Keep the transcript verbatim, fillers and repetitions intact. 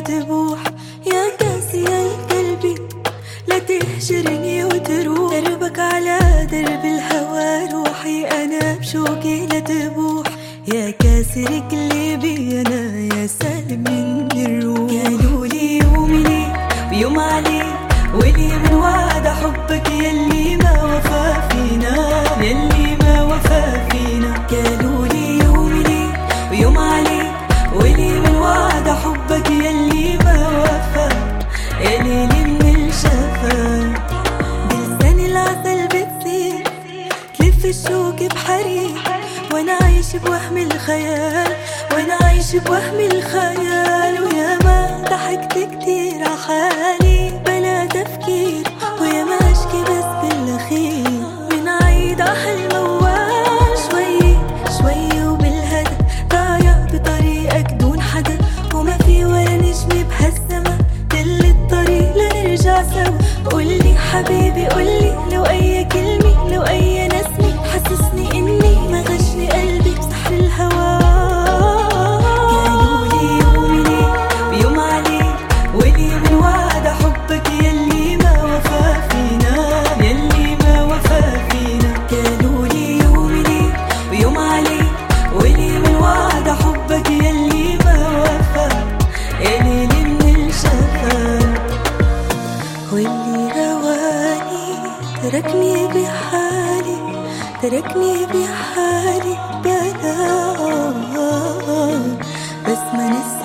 تبوح. يا كاسي قلبي لا تهجرني وتروح، دربك على درب الهوى روحي أنا بشوقي لا تبوح. يا كاسر قلبي أنا يا سالم من الروح. قالوا لي يوم لي ويوم عليك ولي من وعد حبك يلي ما وفى فينا، يلي ما وفى فينا. قالوا لي يوم لي ويوم عليك ولي من وعد حبك يلي ما وفى، يا ليلي من الشفا. بلسان العسل بتصير تلف الشوق بحريق، وانا عايش بوهم الخيال، وانا عايش بوهم الخيال. ويا ما ضحكت كتير عحالي بلا تفكير، ويا ما اشكي بس بالاخير من عيد عحل موال. شوي شوي وبالهدى ضايع بطريقك دون حدا، وما في ولا نجم بهالسما دل الطريق لنرجع سوا. قولي حبيبي قولي لو اي كلمة لو اي نسمة حسسني اني ما غشني قلبي بسحر الهوى. قالوا لي يوم لي ويوم عليك ولي من وعد حبك يلي ما وفى فينا، يلي ما وفى فينا. قالوا لي يوم لي ويوم عليك ولي من وعد حبك يلي ما وفى، يا ليلي من الشفا. واللي رواني تركني بحالي، تركني بحالي بلا بس ما نسي